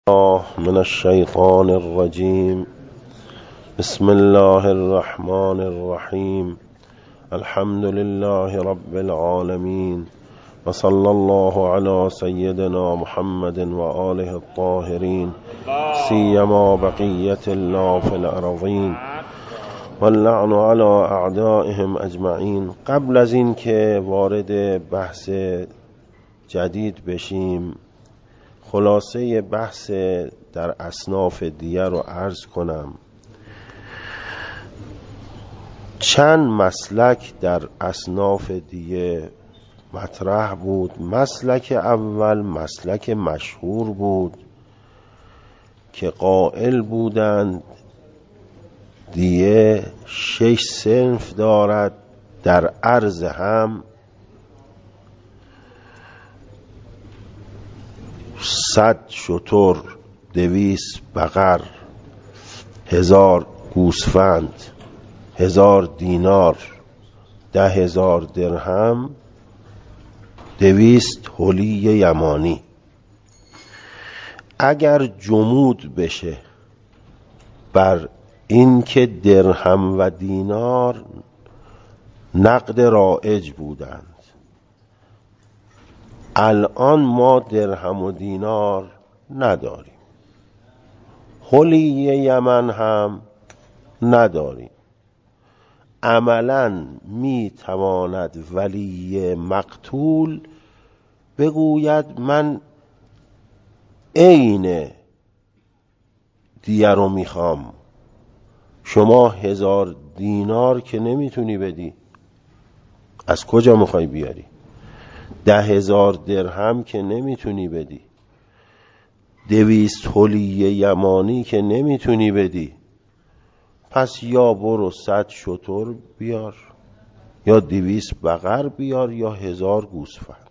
الله من الشيطان الرجيم. بسم الله الرحمن الرحيم. الحمد لله رب العالمين، وصلى الله على سيدنا محمد وآله الطاهرين، سيما بقية الله في الأرضين، واللعن على أعدائهم أجمعين. قبل از این که وارد بحث جدید بشیم، خلاصه بحث در اصناف دیه رو عرض کنم. چند مسلک در اصناف دیه مطرح بود. مسلک اول مسلک مشهور بود که قائل بودند دیه 6 صنف دارد، در عرض هم 100 شتر، 200 بقر، 1000 گوسفند، 1000 دینار، 10,000 درهم، 200 حلی یمانی. اگر جمود بشه بر این که درهم و دینار نقد رایج بودند، الان ما درهم و دینار نداریم، حلی یمن هم نداریم. عملا می تواند ولی مقتول بگوید من عین دیه رو میخوام، شما 1000 دینار که نمیتونی بدی، از کجا میخوای بیاری؟ 10,000 درهم که نمیتونی بدی، 200 حلی یمانی که نمیتونی بدی، پس یا برو 100 شتر بیار، یا 200 بقر بیار، یا 1000 گوسفند.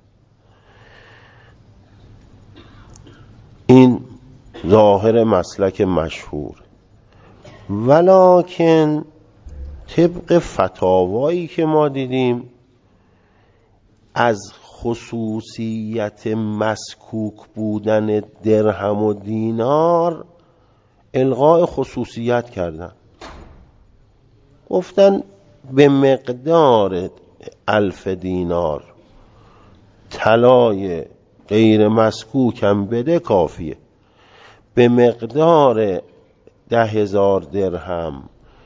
این ظاهر مسلک مشهور. ولکن طبق فتاوایی که ما دیدیم، از خصوصیت مسکوک بودن درهم و دینار الغاء خصوصیت کردن. گفتن به مقدار 1000 دینار طلای غیر مسکوکم بده کافیه، به مقدار 10,000 درهم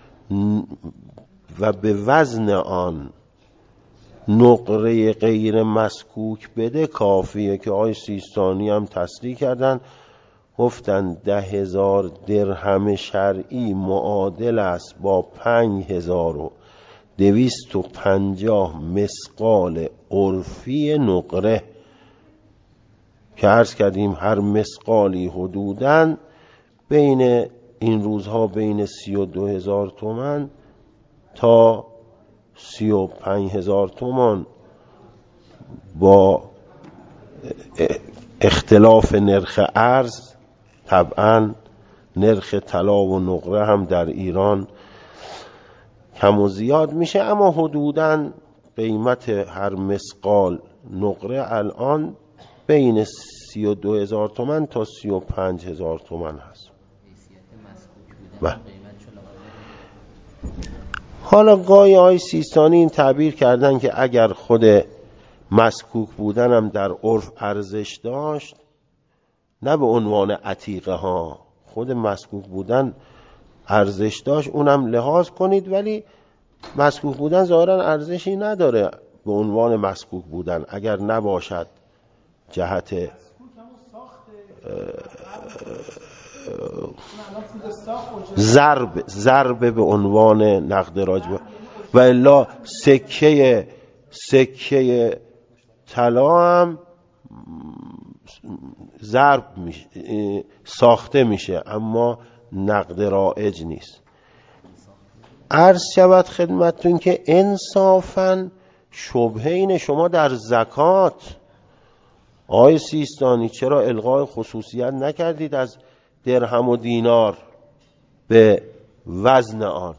و به وزن آن نقره غیر مسکوک بده کافیه. که آقای سیستانی هم تصریح کردن، گفتن 10,000 درهم شرعی معادل است با 5250 مثقال عرفی نقره، که عرض کردیم هر مثقالی حدوداً بین این روزها بین 32,000 تومان تا 35,000 تومان با اختلاف نرخ ارز. طبعا نرخ طلا و نقره هم در ایران کم و زیاد میشه، اما حدوداً قیمت هر مثقال نقره الان بین 32,000 تومان تا 35,000 تومان هست. حالا گاهی آقای سیستانی این تعبیر کردن که اگر خود مسکوک بودنم در عرف ارزش داشت، نه به عنوان عتیقه ها، خود مسکوک بودن ارزش داشت، اونم لحاظ کنید، ولی مسکوک بودن ظاهرا ارزشی نداره به عنوان مسکوک بودن اگر نباشد جهت ضرب به عنوان نقد راجبه، و الا سکه طلا هم ضرب ساخته میشه، اما نقد رایج نیست. عرض شود خدمتتون که انصافاً شبهه اینه، شما در زکات آقای سیستانی چرا الغای خصوصیت نکردید از درهم و دینار به وزن آن؟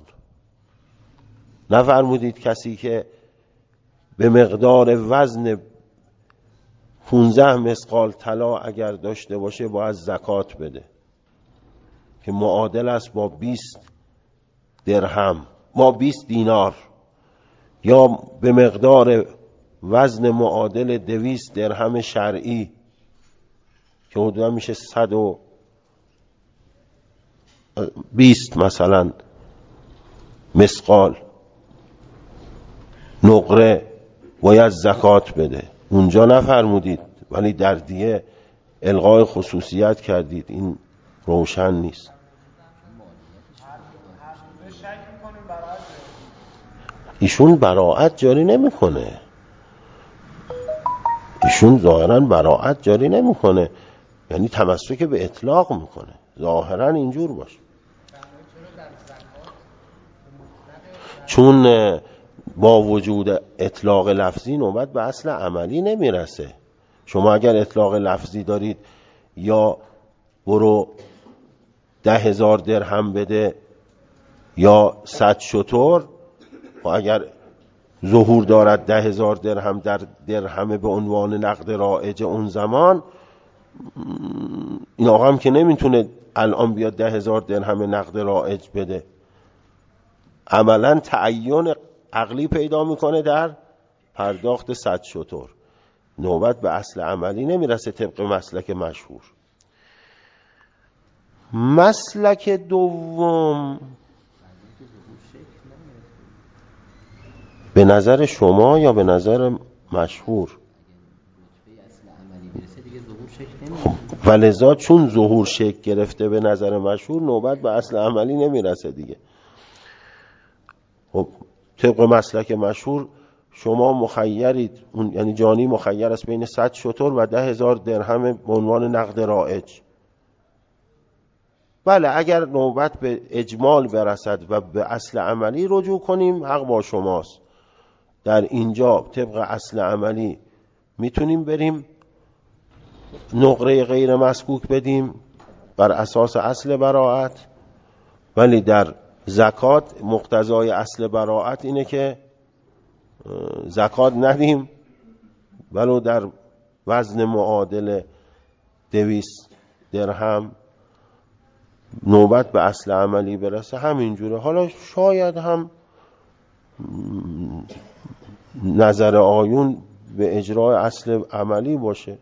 نفرمودید کسی که به مقدار وزن 15 مثقال طلا اگر داشته باشه باید زکات بده که معادل است با 20 درهم، با 20 دینار، یا به مقدار وزن معادل 200 درهم شرعی که حدودا میشه 120 مثلا مثقال نقره باید زکات بده. اونجا نفرمودید ولی در دیه الغای خصوصیت کردید، این روشن نیست. ایشون براءت جاری نمیکنه، ایشون ظاهرا براءت جاری نمیکنه، یعنی تمسک به اطلاق میکنه، ظاهرا اینجور باشه. چون با وجود اطلاق لفظی نوبت به اصل عملی نمیرسه. شما اگر اطلاق لفظی دارید یا برو 10,000 درهم بده یا 100 شتر، و اگر ظهور دارد 10,000 درهم در درهم به عنوان نقد رایج اون زمان، این آقا هم که نمیتونه الان بیاد 10,000 درهم نقد رایج بده، عملا تعین عقلی پیدا میکنه در پرداخت 100 شتر، نوبت به اصل عملی نمیرسه طبق مسلک مشهور. مسلک دوم به نظر شما یا به نظر مشهور؟ ولذا چون ظهور شکل گرفته به نظر مشهور، نوبت به اصل عملی نمیرسه دیگه. خب طبق مسلک مشهور شما مخیرید، یعنی جانی مخیر است بین 100 شتر و 10,000 درهم به عنوان نقد رایج. بله اگر نوبت به اجمال برسد و به اصل عملی رجوع کنیم حق با شماست. در اینجا طبق اصل عملی میتونیم بریم نقره غیر مسکوک بدیم بر اساس اصل براءت، ولی در زکات مقتضای اصل براءت اینه که زکات ندیم ولو در وزن معادل 200 درهم نوبت به اصل عملی برسه. همینجوره. حالا شاید هم نظر آیون به اجرای اصل عملی باشه،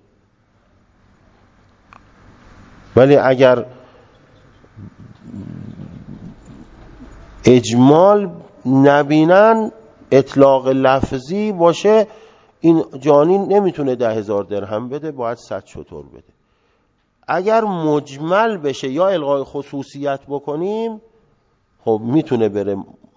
ولی اگر اجمال نبینن اطلاق لفظی باشه، این جانی نمیتونه 10,000 درهم بده، باید 100 شتر بده. اگر مجمل بشه یا الغای خصوصیت بکنیم، خب میتونه بره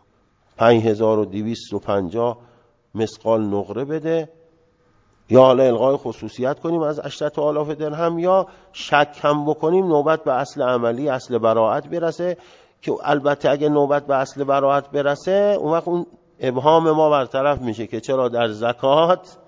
5,250 مثقال نقره بده، یا حالا الغای خصوصیت کنیم از 8,000 درهم، یا شک هم بکنیم نوبت به اصل عملی اصل براءت برسه، که البته اگه نوبت به اصل براءت برسه اون وقت اون ابهام ما برطرف میشه که چرا در زکات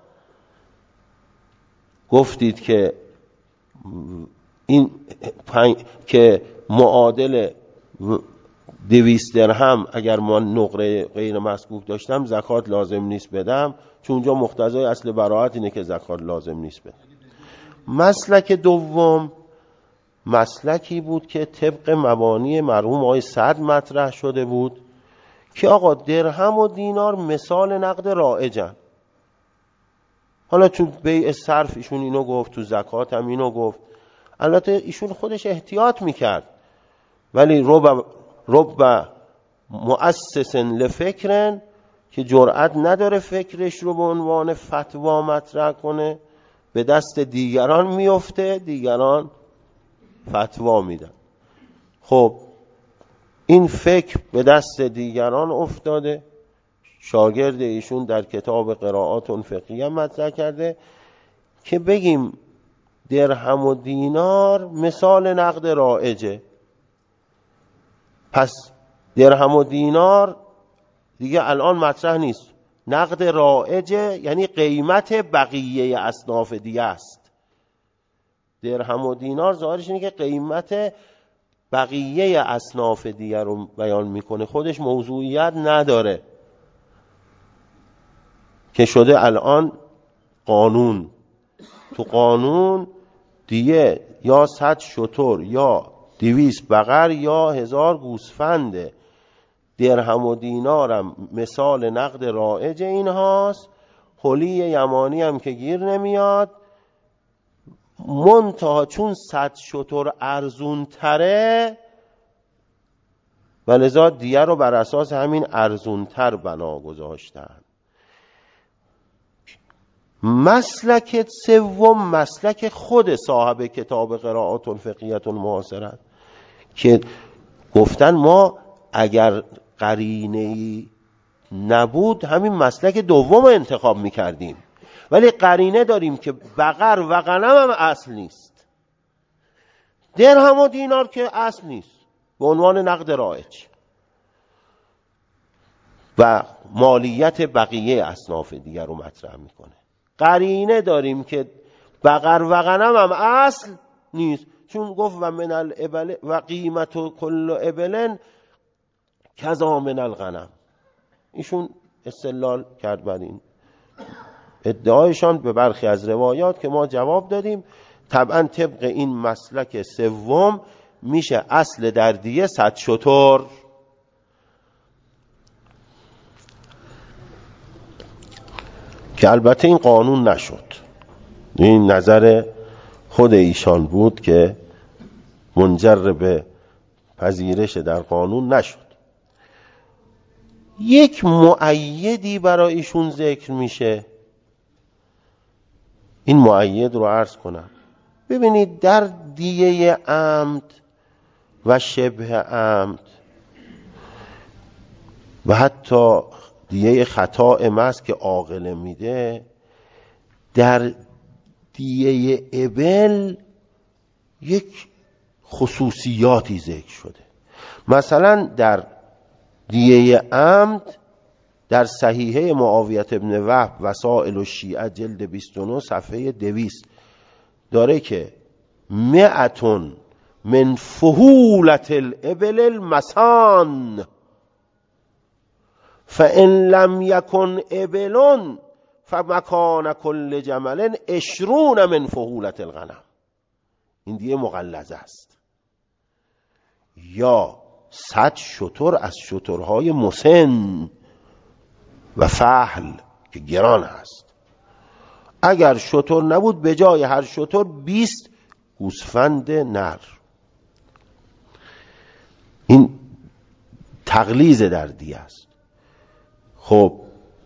گفتید که این که معادل 200 درهم اگر من نقره غیر مسکوک داشتم زکات لازم نیست بدم، چون اونجا مقتضای اصل براءت اینه که زکات لازم نیست بدم. مسلک دوم مسلکی بود که طبق مبانی مرحوم آقای سعد مطرح شده بود که آقا درهم و دینار مثال نقد رایجن. حالا تو بیع صرف ایشون اینو گفت، تو زکات هم اینو گفت، البته ایشون خودش احتیاط میکرد، ولی رب مؤسس لفکرن که جرأت نداره فکرش رو به عنوان فتوا مطرح کنه، به دست دیگران میفته، دیگران فتوا میدن. خب این فکر به دست دیگران افتاده، شاگرد ایشون در کتاب قرائات فقهیه مطرح کرده که بگیم درهم و دینار مثال نقد رایجه، پس درهم و دینار دیگه الان مطرح نیست، نقد رایجه، یعنی قیمت بقیه اصناف دیگه است. درهم و دینار ظاهرش اینه که قیمت بقیه اصناف دیگه رو بیان میکنه، خودش موضوعیت نداره، که شده الان قانون تو قانون دیگه یا 100 شتر یا 200 بقر یا 1000 گوسفنده. درهم و دینارم مثال نقد رایج این هاست. حلی یمانی هم که گیر نمیاد، منتها چون 100 شتر ارزون تره و لذا دیگه رو بر اساس همین ارزون تر بنا گذاشتن. مسلک سوم مسلک خود صاحب کتاب قرائات الفقهیه المعاصره که گفتن ما اگر قرینه‌ای نبود همین مسلک دوم رو انتخاب میکردیم، ولی قرینه داریم که بقر و غنم هم اصل نیست، درهم و دینار که اصل نیست به عنوان نقد رایج و مالیت بقیه اصناف دیگر رو مطرح میکنه. قرینه داریم که بقر و غنم هم اصل نیست، چون گفت و من الابل و قیمت کل ابلن کذا من الغنم. ایشون استدلال کرد بر این ادعایشان به برخی از روایات که ما جواب دادیم. طبعا طبق این مسلک سوم میشه اصل در دیه 100 شتر. که البته این قانون نشد، این نظر خود ایشان بود که منجر به پذیرش در قانون نشد. یک مؤیدی برای ایشون ذکر میشه، این مؤید رو عرض کنم. ببینید در دیه عمد و شبه عمد و حتی دیه خطا محض که عاقل میده، در دیه ابل یک خصوصیاتی ذکر شده. مثلا در دیه عمد در صحیحه معاویه ابن وهب وسائل الشیعه جلد 29 صفحه 200 داره که 100 من فهولت الابل المسان فان لم یکن ابلون فمکان کل جمل 20 من فهولت الغنم. این دیگه مغلظه است. یا 100 شتر از شترهای مسن و فحل که گران است. اگر شتر نبود به جای هر شتر 20 گوسفند نر. این تغلیظ در دیه است. خب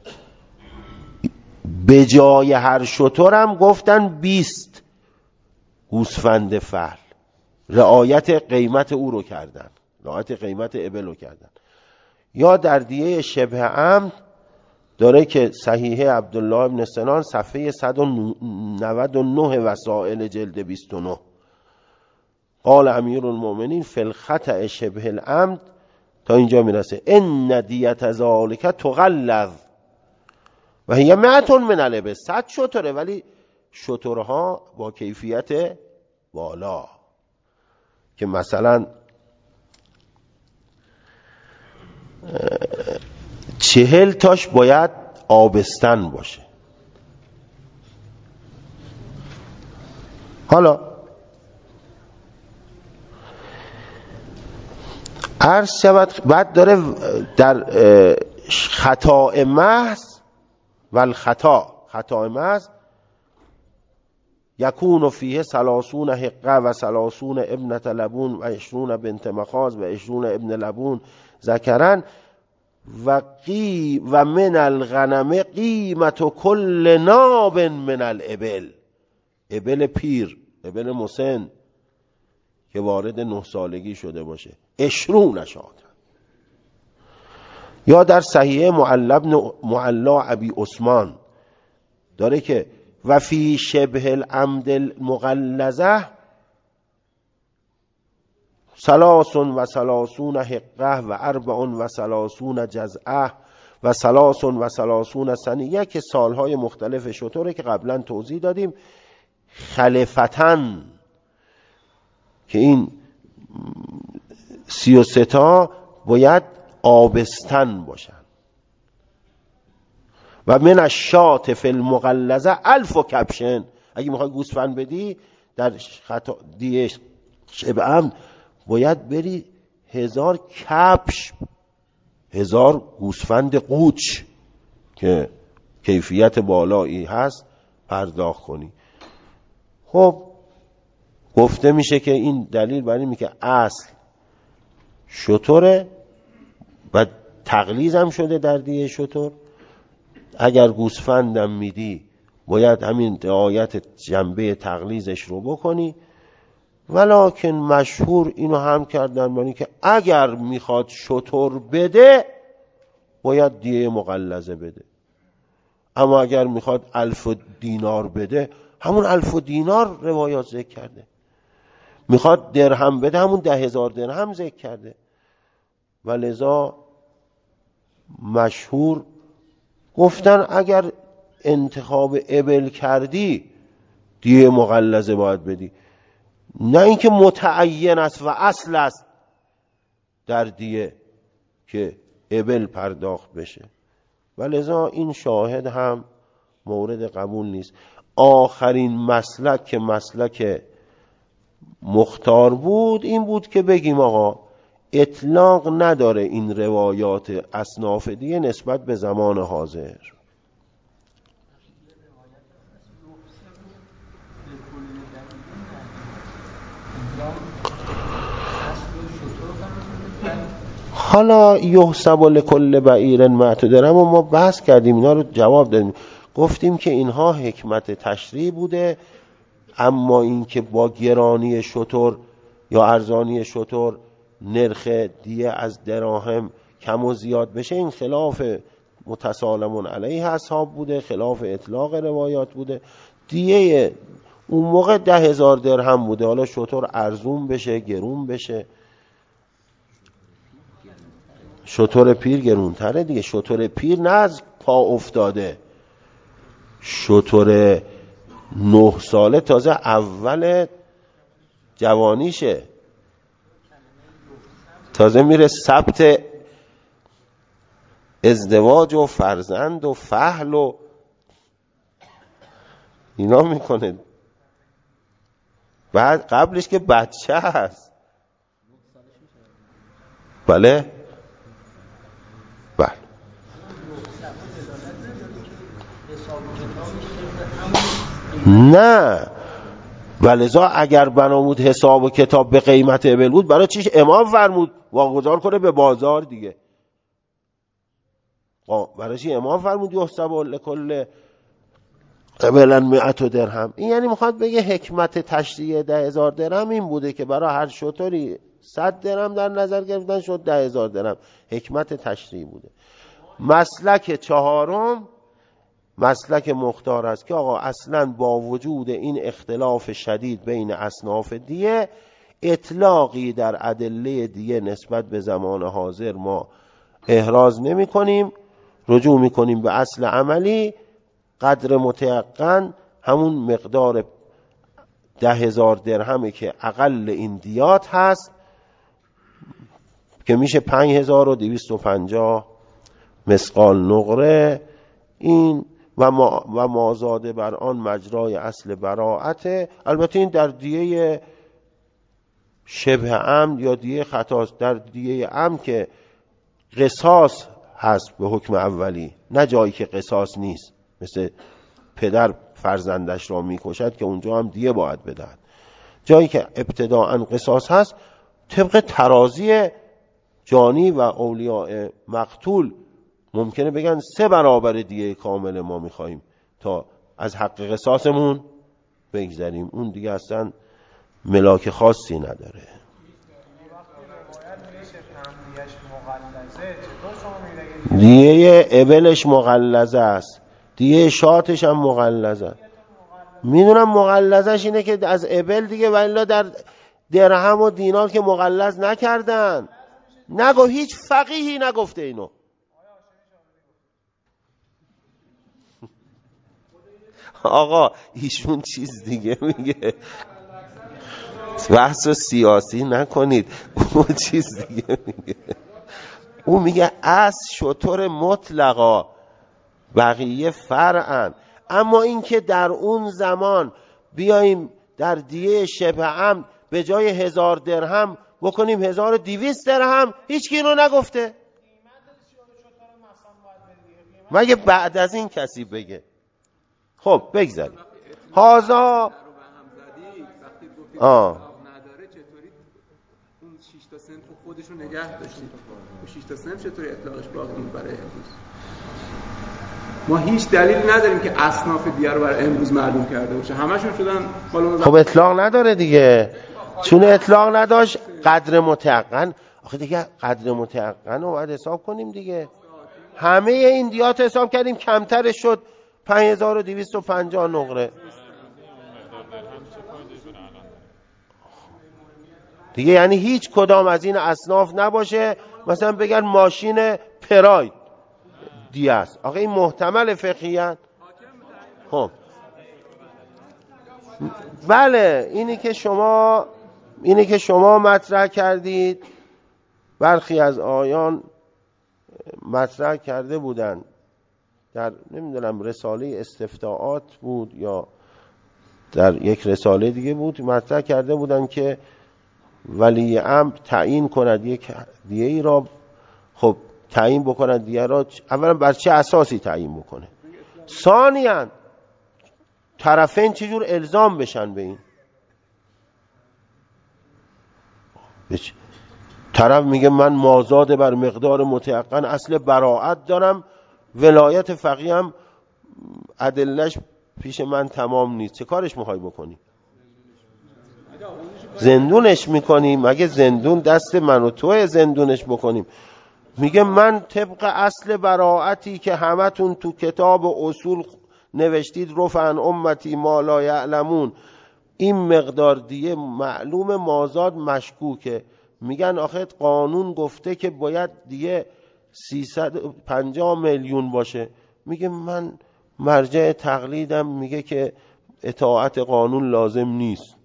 به جای هر شتر هم گفتن 20 گوسفند فحل. رعایت قیمت او رو کردن، رعایت قیمت ابل رو کردن. یا در دیه شبه عمد داره که صحیحه عبدالله ابن سنان صفحه 199 وسائل جلد 29 قال امیر المؤمنین فی الخطأ شبه العمد تا اینجا میرسه ان دیت ذالک تغلظ و هی 100 من الابل. 100 شتره ولی شترها با کیفیت بالا که مثلا 40 تاش باید آبستن باشه. حالا عرض شود بعد داره در خطا محض و خطا محض یکون فیه 30 حقه و 30 ابنت لبون و 20 بنت مخاض و 20 ابن لبون ذکرن و من الغنم قیمت کل ناب من الابل. ابل پیر، ابل مسن که وارد 9 سالگی شده باشه 20 شاطن. یا در صحیحه معلا ابی عثمان داره که و فی شبه العمد المغلظه 33 حقه و 34 جزعه و 33 سنیه که سالهای مختلف شطوره که قبلا توضیح دادیم. خلفتن که این 33 تا باید آبستن باشن. و من الشاة فی المغلظه 1000 کبشن اگه میخوای گوسفند بدی در خطا دیه شبه عمد باید بری 1000 کبش، 1000 گوسفند قوچ که کیفیت بالایی هست پرداخت کنی. خب گفته میشه که این دلیل بر اینه که اصل شتره و تغلیظ هم شده در دیه شتر. اگر گوسفندم میدی باید همین رعایت جنبه تغلیظش رو بکنی. ولکن مشهور اینو هم کردن برای که اگر میخواد شتر بده باید دیه مغلظه بده، اما اگر میخواد 1000 دینار بده همون 1000 دینار روایات ذکر کرده، میخواد درهم بده همون 10,000 درهم ذکر کرده. و لذا مشهور گفتن اگر انتخاب ابل کردی دیه مغلظه باید بدی، نه اینکه متعین است و اصل است در دیه که ابل پرداخت بشه. و لذا این شاهد هم مورد قبول نیست. آخرین مسلک که مسلک مختار بود این بود که بگیم آقا اطلاق نداره این روایات اصناف دیگه نسبت به زمان حاضر. حالا یحسب لکل بعیر معتدرم و ما بحث کردیم، اینا رو جواب دادیم، گفتیم که اینها حکمت تشریع بوده، اما این که با گرانی شتر یا ارزانی شتر نرخ دیه از دراهم کم و زیاد بشه این خلاف متسالمون علیه اصحاب بوده، خلاف اطلاق روایات بوده. دیه اون موقع 10,000 درهم بوده، حالا شتر ارزون بشه گرون بشه، شتر پیر گرونتره دیگه. شتر پیر نه از پا افتاده، شتر 9 ساله تازه اول جوانیشه، تازه میره ثبت ازدواج و فرزند و فحل و اینا میکنه. بعد قبلش که بچه هست. بله بله نه، ولذا اگر بنامود حساب و کتاب به قیمت ابل بود برای چیش امام فرمود واگذار کنه به بازار دیگه؟ برای چی امام فرمود یحسب لکل ابلا 100 درهم؟ این یعنی میخواد بگه حکمت تشریع 10,000 درهم این بوده که برای هر شتری 100 درهم در نظر گرفتن شد 10,000 درهم، حکمت تشریع بوده. مسلک چهارم مسلک مختار است که آقا اصلا با وجود این اختلاف شدید بین اصناف دیه اطلاقی در ادله دیه نسبت به زمان حاضر ما احراز نمی کنیم، رجوع می کنیم به اصل عملی. قدر متیقن همون مقدار 10,000 درهمی که اقل این دیات هست که میشه 5,250 مثقال نقره. این و مازاده بر آن مجرای اصل براعته. البته این در دیه شبه عمد یا دیه خطاست. در دیه عمد که قصاص هست به حکم اولی، نه جایی که قصاص نیست، مثل پدر فرزندش را میکشد که اونجا هم دیه باید بدهد. جایی که ابتداءً قصاص هست طبق ترازی جانی و اولیاء مقتول ممکنه بگن 3 برابر دیه کامل ما میخواییم تا از حق قصاصمون بگذریم. اون دیگه اصلا ملاک خاصی نداره. دیه ابلش مغلظه است، دیه شاتش هم مغلظه است. میدونم مغلظش اینه که از ابل دیگه، ولی در درهم و دینار که مغلظ نکردن. نگو هیچ فقیهی نگفته اینو. آقا ایشون چیز دیگه میگه، بحث سیاسی نکنید. اون چیز دیگه میگه، اون میگه از شتر مطلقا بقیه فرعن. اما این که در اون زمان بیاییم در دیه شبه عمد به جای 1000 درهم بکنیم 1200 درهم؟ هیچ کی اینو نگفته. مگه بعد از این کسی بگه؟ خب بگذاریم هازا نداره. چطوری اون 6 تا صنف خودش رو نگه داشتید؟ اون 6 تا صنف چطوری اطلاقش باقی برای امروز؟ ما هیچ دلیلی نداریم که اصناف دیگه رو برای امروز معلوم کرده باشه. همشون شدن خب اطلاق نداره دیگه. چون اطلاق نداشت قدر متعقن، آخه دیگه قدر متعقن رو باید حساب کنیم دیگه. همه این دیات حساب کردیم کمترش شد 5250 نقره دیگه. یعنی هیچ کدام از این اصناف نباشه مثلا بگن ماشین پراید دیه است. آخه این محتمل فقهیاً. خب بله اینی که شما مطرح کردید برخی از آیان مطرح کرده بودن در نمیدونم رساله استفتاءات بود یا در یک رساله دیگه بود، مطرح کرده بودن که ولی امر تعیین کند یک دیه ای را. خب تعیین بکند دیه را، اولا بر چه اساسی تعیین بکنه؟ ثانیاً طرفین چجور الزام بشن به این؟ طرف میگه من مازاد بر مقدار متیقن اصل براعت دارم، ولایت فقیه هم ادلش پیش من تمام نیست. چه کارش میخوای بکنی؟ زندونش میکنیم؟ مگه زندون دست من و توه زندونش بکنیم؟ میگه من طبق اصل براعتی که همتون تو کتاب و اصول نوشتید رفعن امتی ما لا یعلمون، این مقدار دیگه معلوم مازاد مشکوکه. میگن آخه قانون گفته که باید دیگه 350 میلیون باشه. میگه من مرجع تقلیدم میگه که اطاعت قانون لازم نیست.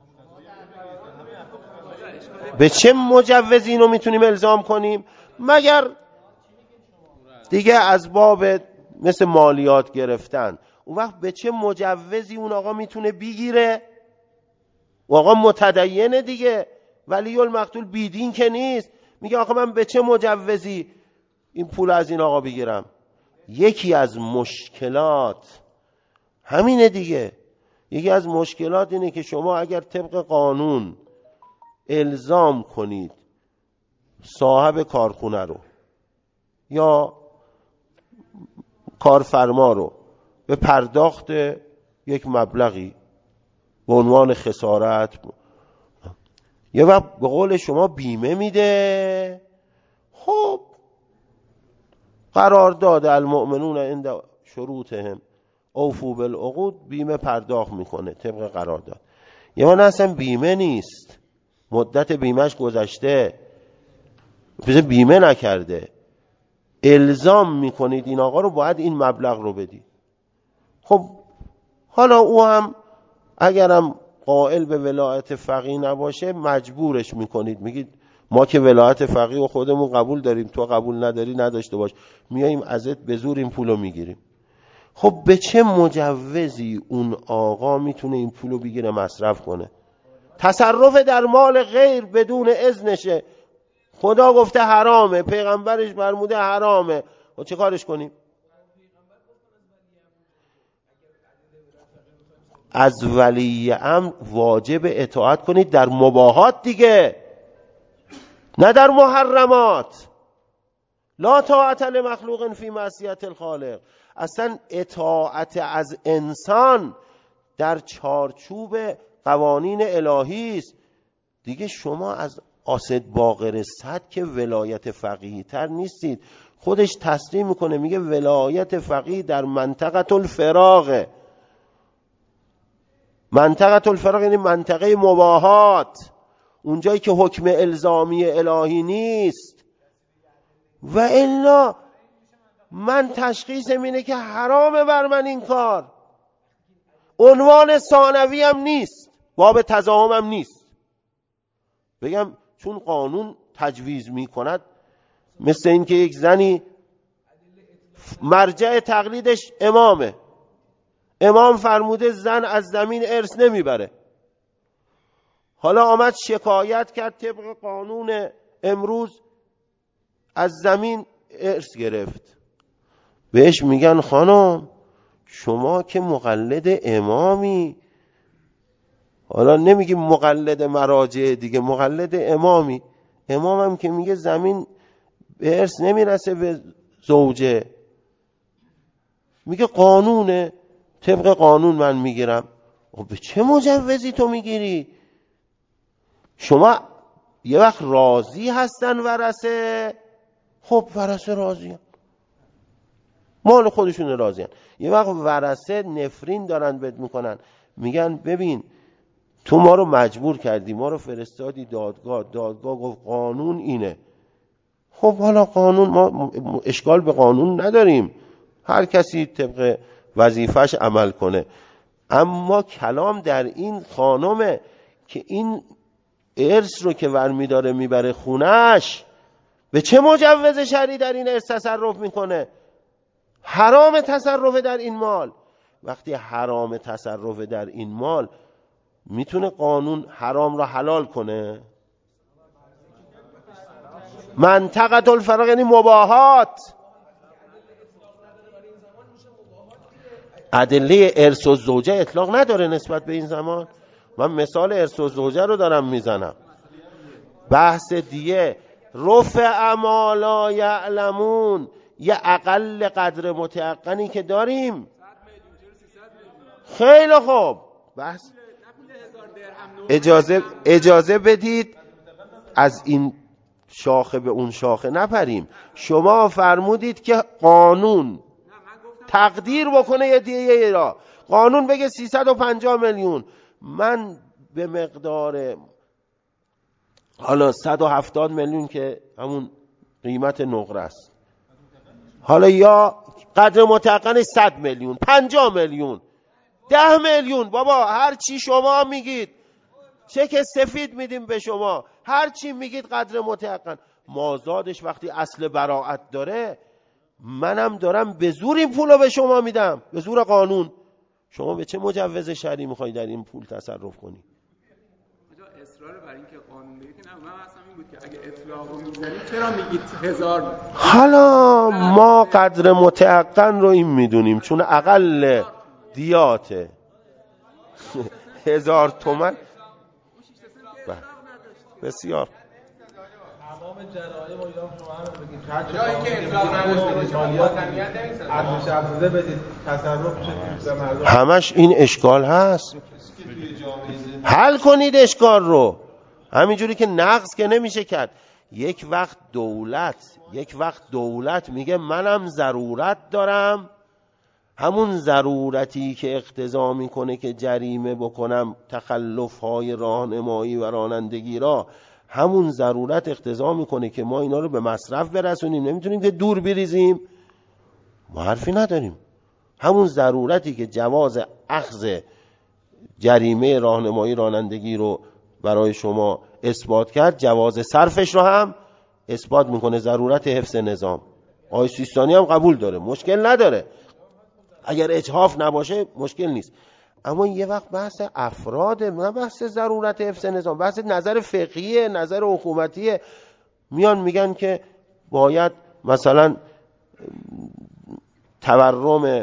به چه مجوزی اینو میتونیم الزام کنیم؟ مگر دیگه از باب مثل مالیات گرفتن. اون وقت به چه مجوزی اون آقا میتونه بگیره؟ و آقا متدینه دیگه، ولی المقتول بیدین که نیست. میگه آقا من به چه مجوزی این پول از این آقا بگیرم؟ یکی از مشکلات همینه دیگه. یکی از مشکلات اینه که شما اگر طبق قانون الزام کنید صاحب کارخونه رو یا کارفرما رو به پرداخت یک مبلغی به عنوان خسارت، یه وقت به قول شما بیمه میده، خب قرار داده المؤمنون عند شروطهم اوفوا بالعقود، بیمه پرداخت میکنه طبق قرار داد. یه وقت اصلا بیمه نیست، مدت بیمهش گذشته، بیمه نکرده، الزام میکنید این آقا رو باید این مبلغ رو بدی. خب حالا او هم اگرم قائل به ولایت فقیه نباشه مجبورش میکنید، میگید ما که ولایت فقیه و خودمون قبول داریم، تو قبول نداری نداشته باش، میاییم ازت به زور این پولو میگیریم. خب به چه مجوزی اون آقا میتونه این پولو بگیره مصرف کنه؟ تصرف در مال غیر بدون اذنشه. خدا گفته حرامه، پیغمبرش فرموده حرامه، و چه کارش کنیم؟ از ولی امر واجب اطاعت کنید در مباحات دیگه، نه در محرمات. لا طاعت لمخلوق فی معصیت الخالق. اصلا اطاعت از انسان در چارچوب قوانین الهی است دیگه. شما از آسد باقر صد که ولایت فقیه تر نیستید. خودش تسلیم میکنه، میگه ولایت فقیه در منطقه الفراغ. منطقه الفراغ یعنی منطقه مباحات، اونجایی که حکم الزامی الهی نیست. و الا من تشخیصم اینه که حرامه بر من این کار، عنوان ثانوی هم نیست، باب تضاهم هم نیست. بگم چون قانون تجویز میکند، مثل این که یک زنی مرجع تقلیدش امامه، امام فرموده زن از زمین ارث نمیبره. حالا آمد شکایت کرد طبق قانون امروز از زمین ارث گرفت. بهش میگن خانم شما که مقلد امامی، حالا نمیگیم مقلد مراجع دیگه، مقلد امامی، امام هم که میگه زمین به ارث نمیرسه به زوجه، میگه قانونه، طبق قانون من میگیرم. به چه مجوزی تو میگیری؟ شما یه وقت راضی هستن ورثه، خب ورثه راضی هم. مال خودشون راضی هم. یه وقت ورثه نفرین دارن بد میکنن، میگن ببین تو ما رو مجبور کردی، ما رو فرستادی دادگاه، دادگاه گفت قانون اینه. خب حالا قانون، ما اشکال به قانون نداریم، هر کسی طبق وظیفش عمل کنه. اما کلام در این خانمه که این ارث رو که ورمی داره میبره خونش، به چه مجوز شرعی در این ارث تصرف میکنه؟ حرام تصرف در این مال. وقتی حرام تصرف در این مال، میتونه قانون حرام را حلال کنه؟ منطقه الفراغ یعنی مباحات. ادله ارث و زوجه اطلاق نداره نسبت به این زمان. من مثال ارث و زوجه رو دارم میزنم. بحث دیه رفع ما لا یعلمون، یه اقل قدر متیقنی که داریم. خیلی خوب، بحث اجازه بدید از این شاخه به اون شاخه نپریم. شما فرمودید که قانون تقدیر بکنه یه دیه را، قانون بگه 350 میلیون، من به مقدار حالا 170 میلیون که همون قیمت نقره است، حالا یا قدر متقن 100 میلیون، 50 میلیون، 10 میلیون، بابا هر چی شما میگید، چک سفید میدیم به شما، هر چی میگید قدر متقن. مازادش وقتی اصل براعت داره، منم دارم به زور این پولو به شما میدم، به زور قانون. شما به چه مجوز شرعی میخوای در این پول تصرف کنی؟ اصرار بر این که قانون بگید نه، من اصلا این بود که اگه اطلاقو میزنید چرا میگید 1000؟ حالا ما قدر متعقن رو این میدونیم چون اقل دیاته 1000 تومن. بسیار تمام جرایم و ایران شما هم بگید جایی که اطلاق نداشته مالیات ارزش افزوده بدید تصرف بشه به مردم، همش این اشکال هست. حل کنید اشکال رو، همینجوری که نقض که نمیشه کرد. یک وقت دولت میگه منم ضرورت دارم، همون ضرورتی که اقتضا میکنه که جریمه بکنم تخلف‌های راهنمایی و رانندگی را، همون ضرورت اقتضا میکنه که ما اینا رو به مصرف برسونیم، نمیتونیم که دور بریزیم. ما حرفی نداریم. همون ضرورتی که جواز اخذ جریمه راهنمایی رانندگی رو برای شما اثبات کرد، جواز صرفش رو هم اثبات میکنه. ضرورت حفظ نظام آقای سیستانی هم قبول داره، مشکل نداره. اگر اجحاف نباشه مشکل نیست. اما یه وقت بحث افراده، نه بحث ضرورت حفظ نظام، بحث نظر فقهیه، نظر حکومتیه. میان میگن که باید مثلا تورم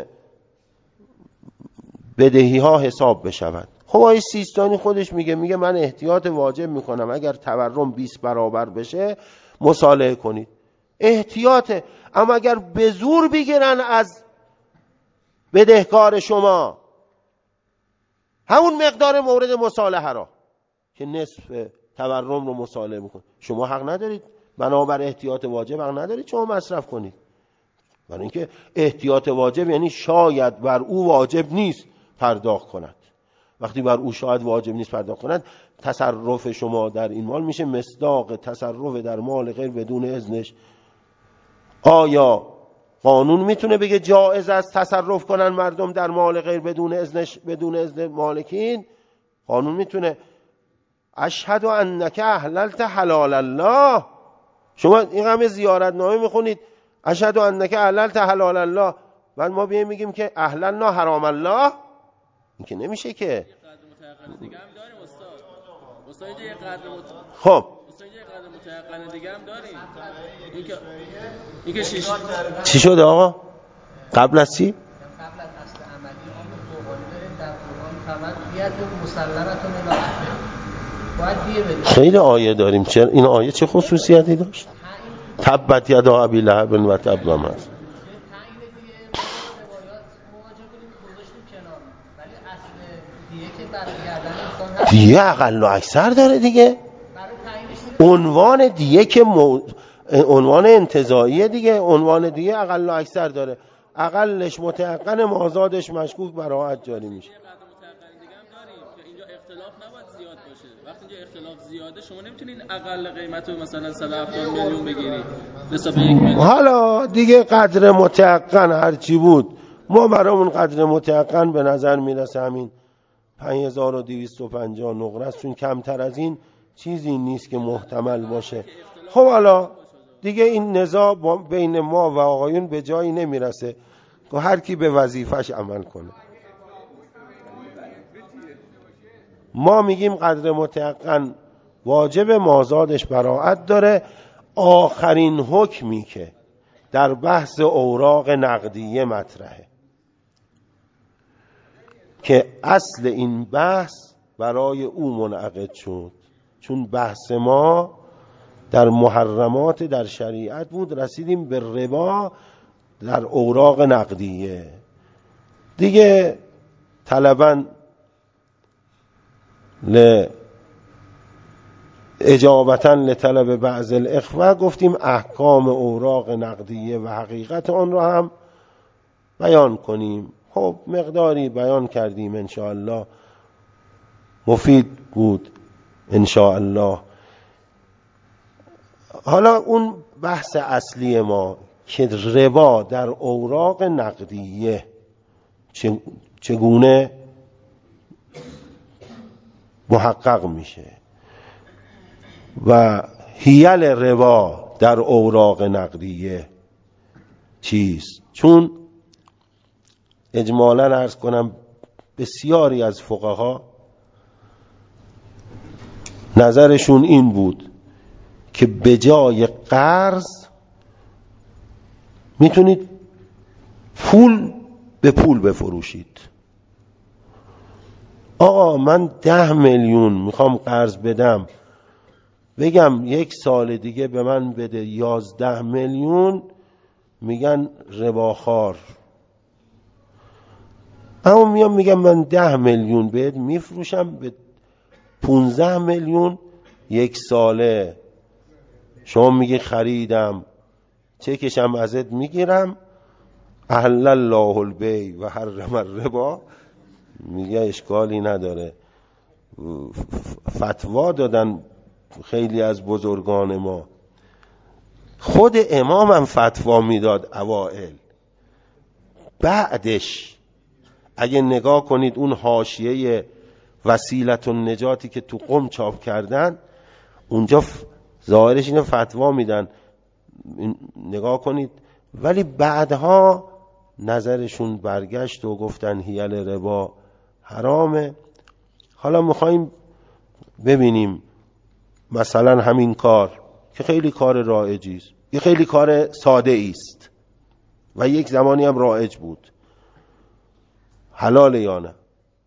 بدهی ها حساب بشود. خب آقای سیستانی خودش میگه من احتیاط واجب میکنم، اگر تورم 20 برابر بشه مصالحه کنید. احتیاطه. اما اگر به زور بگیرن از بدهکار شما همون مقدار مورد مصالحه را که نصف تورم رو مصالحه میکن، شما حق ندارید، بنابر احتیاط واجب حق ندارید شما مصرف کنید. برای اینکه احتیاط واجب یعنی شاید بر او واجب نیست پرداخت کند. وقتی بر او شاید واجب نیست پرداخت کند، تصرف شما در این مال میشه مصداق تصرف در مال غیر بدون اذنش. آیا قانون میتونه بگه جایز است تصرف کنن مردم در مال غیر بدون اذنش، بدون اذن مالکین؟ قانون میتونه. اشهد انک احللت حلال الله. شما این همه زیارت نامه میخونید اشهد انک احللت حلال الله، بعد ما بیایم میگیم که احللنا حرام الله. این که نمیشه که. دیگه هم داریم استاد یه قدر خب استاد یه قدر متيقن دیگه هم داریم. اینکه چی شده آقا؟ قبل از چی؟ قبل از اصل عملی اون قرآن در قرآن فقط بیاد مسلمتون الاخره باید دیه بدیم. خیلی آیه داریم. چرا این آیه چه خصوصیتی داشت؟ تبت یدا ابی لهب و تب و مس. دیگه اقل و اکثر داره دیگه. عنوان دیگه که عنوان انتزاعیه دیگه. عنوان دیگه اقل و اکثر داره. اقلش متيقن مازادش مشکوک براحت جاری میشه. اینجا اختلاف نباید زیاد باشه. وقتی اینجا اختلاف زیاده شما نمیتونین اقل قیمت رو مثلا 170 میلیون بگیرید نسبت 1 میلیون. حالا دیگه قدر متيقن هرچی بود ما برامون قدر متيقن به نظر میرسه همین 5250 نقره است، چون کمتر از این چیزی نیست که محتمل باشه. خب حالا دیگه این نزاع بین ما و آقایون به جایی نمیرسه که هر کی به وظیفش عمل کنه. ما میگیم قدر متيقن واجب مازادش براعت داره. آخرین حکمی که در بحث اوراق نقدیه مطرحه که اصل این بحث برای او منعقد شد، چون بحث ما در محرمات در شریعت بود، رسیدیم به ربا در اوراق نقدیه دیگه. طلباً اجابتاً لطلب بعض الاخوه گفتیم احکام اوراق نقدیه و حقیقت آن را هم بیان کنیم. خب مقداری بیان کردیم، انشاءالله مفید بود انشاءالله. حالا اون بحث اصلی ما که ربا در اوراق نقدیه چگونه محقق میشه و حیل ربا در اوراق نقدیه چیست. چون اجمالاً عرض کنم بسیاری از فقها نظرشون این بود که به جای قرض میتونید پول به پول بفروشید. آقا من 10 میلیون میخوام قرض بدم، بگم 1 سال دیگه به من بده 11 میلیون، میگن رباخوار. اما میام میگم من 10 میلیون بهت میفروشم به 15 میلیون 1 ساله، شما میگی خریدم، چکشم ازت میگیرم، احل الله البیع و حرم الربا، میگه اشکالی نداره. فتوا دادن خیلی از بزرگان ما. خود امام هم فتوا میداد اوائل. بعدش اگه نگاه کنید اون حاشیه وسیلت النجاتی که تو قم چاپ کردن، اونجا ظاهرش اینو فتوا میدن، نگاه کنید. ولی بعدها نظرشون برگشت و گفتن حیل ربا حرامه. حالا میخوایم ببینیم مثلا همین کار که خیلی کار رایجی است، یه خیلی کار ساده است و یک زمانی هم رایج بود، حلال یا نه؟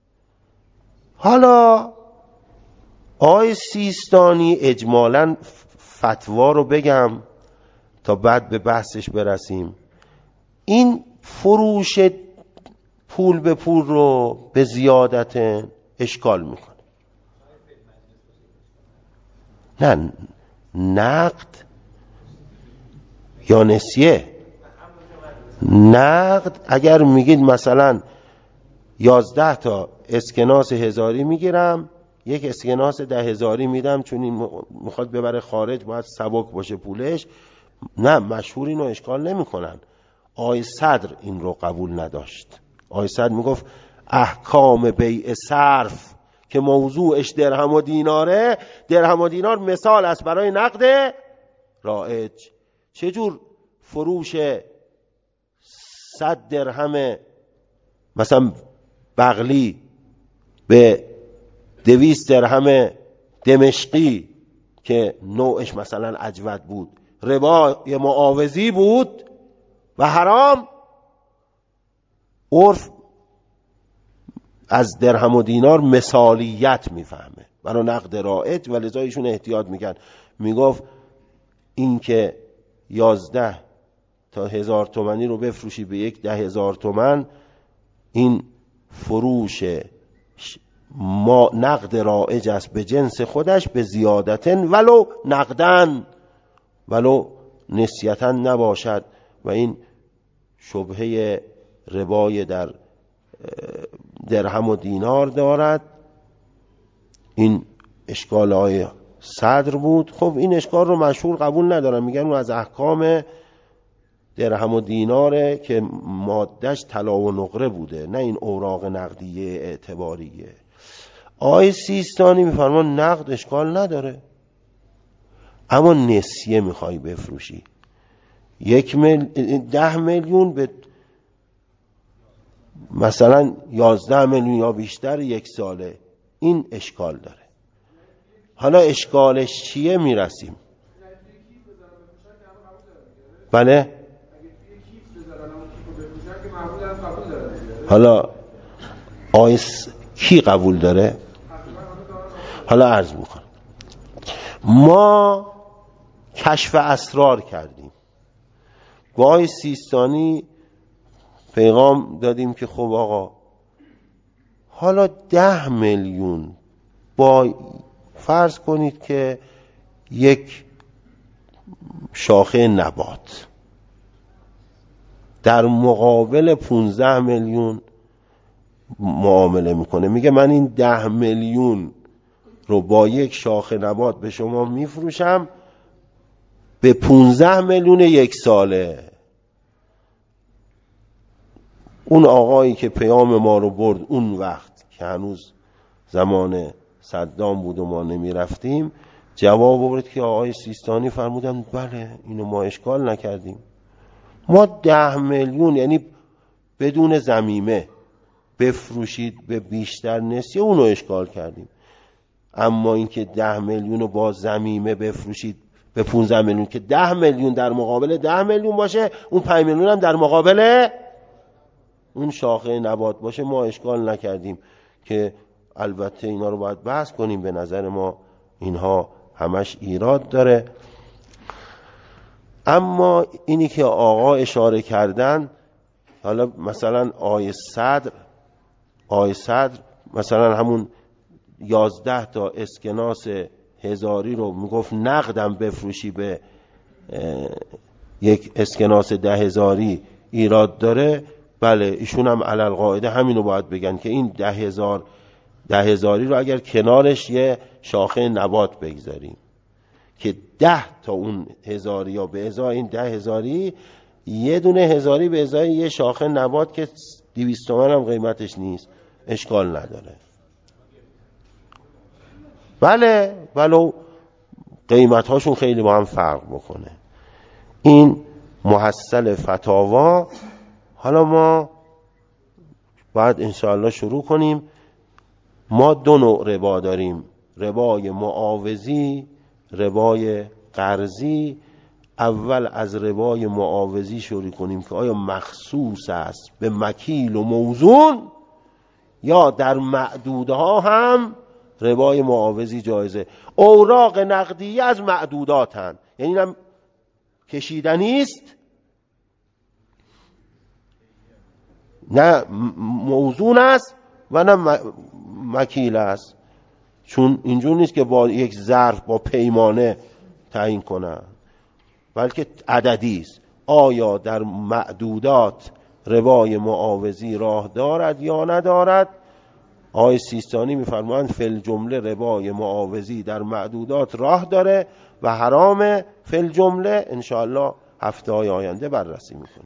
حالا آقای سیستانی اجمالاً فتوا رو بگم تا بعد به بحثش برسیم. این فروش پول به پول رو به زیادت اشکال میکنه. نه نقد یا نسیه. نقد اگر میگید مثلا 11 تا اسکناس 1000 میگیرم، یک اسکناس 10,000 میدم چون این میخواد ببره خارج، باید سبک باشه پولش، نه مشهور اینو اشکال نمیکنن. آقای صدر این رو قبول نداشت. آقای صدر میگفت احکام بیع صرف که موضوعش درهم و دیناره، درهم و دینار مثال است برای نقد رایج. چجور فروش 100 درهم مثلا بغلی به 200 درهم دمشقی که نوعش مثلا اجود بود ربای معاوضی بود و حرام، عرف از درهم و دینار مثالیت میفهمه برای نقد رایج و لذا ایشون احتیاط میکرد، میگفت این که 11 تا 1000 تومانی رو بفروشی به یک 10,000 تومن، این فروش ما نقد رایج است به جنس خودش به زیادتن ولو نقدن ولو نسیتن نباشد و این شبهه ربای در درهم و دینار دارد. این اشکال های صدر بود. خب این اشکال رو مشهور قبول ندارن، میگن اون از احکام درهم و دیناره که مادهش طلا و نقره بوده، نه این اوراق نقدیه اعتباریه. آقای سیستانی میفرمان نقد اشکال نداره، اما نسیه میخوای بفروشی 10 میلیون به مثلا 11 میلیون یا بیشتر یک ساله، این اشکال داره. حالا اشکالش چیه میرسیم؟ بله حالا آیس کی قبول داره؟ حالا عرض میکنم ما کشف اسرار کردیم، با آقای سیستانی پیغام دادیم که خب آقا حالا 10 میلیون با فرض کنید که یک شاخه نبات در مقابل 15 میلیون معامله میکنه، میگه من این 10 میلیون رو با یک شاخه نبات به شما میفروشم به 15 میلیون یک ساله. اون آقایی که پیام ما رو برد اون وقت که هنوز زمان صدام بود و ما نمی رفتیم، جواب آورد که آقای سیستانی فرمودن بله اینو ما اشکال نکردیم، ما 10 میلیون یعنی بدون ضمیمه بفروشید به بیشتر نسیه اونو اشکال کردیم، اما اینکه 10 میلیون رو با ضمیمه بفروشید به 15 میلیون که 10 میلیون در مقابل 10 میلیون باشه، اون 5 میلیون هم در مقابل اون شاخه نبات باشه، ما اشکال نکردیم. که البته اینا رو باید بحث کنیم، به نظر ما اینها همش ایراد داره. اما اینی که آقا اشاره کردن، حالا مثلا آیه صدر مثلا همون 11 تا اسکناس 1000 رو میگفت نقدم بفروشی به یک اسکناس 10,000 ایراد داره. بله ایشون هم علل قاعده همینو باید بگن که این 10,000 رو اگر کنارش یه شاخه نبات بگذاریم که 10 تا اون 1000 یا به ازای این 10,000 یه دونه 1000 به ازای یه شاخه نبات که 200 تومن هم قیمتش نیست، اشکال نداره. بله ولو قیمت هاشون خیلی با هم فرق بکنه. این محصل فتاوا. حالا ما باید انشاءالله شروع کنیم. ما 2 نوع ربا داریم، ربای معاوضی، ربای قرضی. اول از ربای معاوضی شروع کنیم که آیا مخصوص است به مکیل و موزون یا در معدودها هم ربای معاوضی جایزه. اوراق نقدیه از معدوداتن، یعنی هم کشیدنی است، نه موزون است و نه مکیل است، چون اینجور نیست که با یک ظرف با پیمانه تعیین کنن، بلکه عددی است. آیا در معدودات ربای معاوضی راه دارد یا ندارد؟ آقای سیستانی میفرمایند فی جمله ربای معاوضی در معدودات راه داره و حرام فی جمله. انشاءالله هفته های آینده بررسی میکنیم.